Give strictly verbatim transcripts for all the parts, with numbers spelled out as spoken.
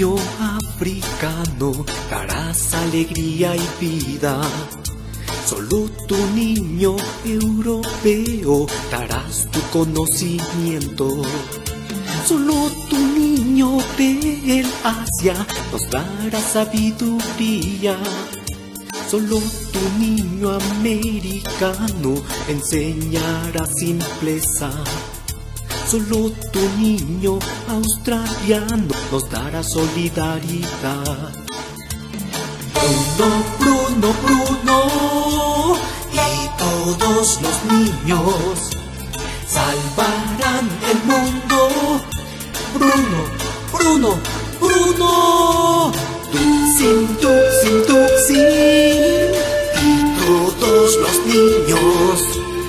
niño africano darás alegría y vida. Solo tu niño europeo darás tu conocimiento. Solo tu niño del Asia nos dará sabiduría. Solo tu niño americano enseñará simpleza. Solo tu niño australiano nos dará solidaridad. Bruno, Bruno, Bruno y todos los niños salvarán el mundo. Bruno, Bruno, Bruno, Tuxin, Tuxin, Tuxin y todos los niños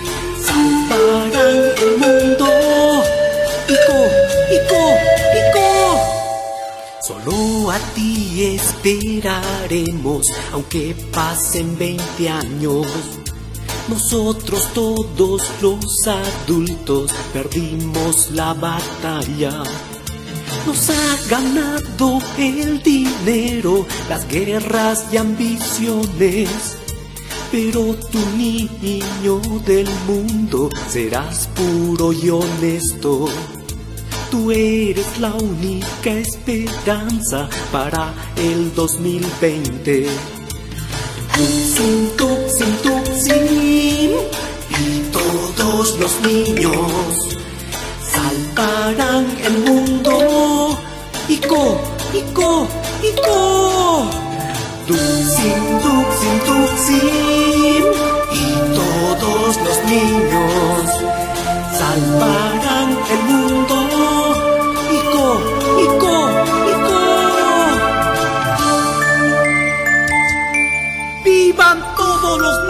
salvarán el mundo. Ico, Ico, Ico. Solo a ti esperaremos, aunque pasen veinte años. Nosotros todos los adultos perdimos la batalla. Nos ha ganado el dinero, las guerras y ambiciones. Pero tu niño del mundo serás puro y honesto. Tú eres la única esperanza para el dos mil veinte. Tuxin, Tuxin, Tuxin y todos los niños salvarán el mundo. Ico, Ico, Ico. Tuxin, Tuxin, Tuxin y todos los niños salvarán el mundo. Ico, Ico, Ico. ¡Vivan todos los niños!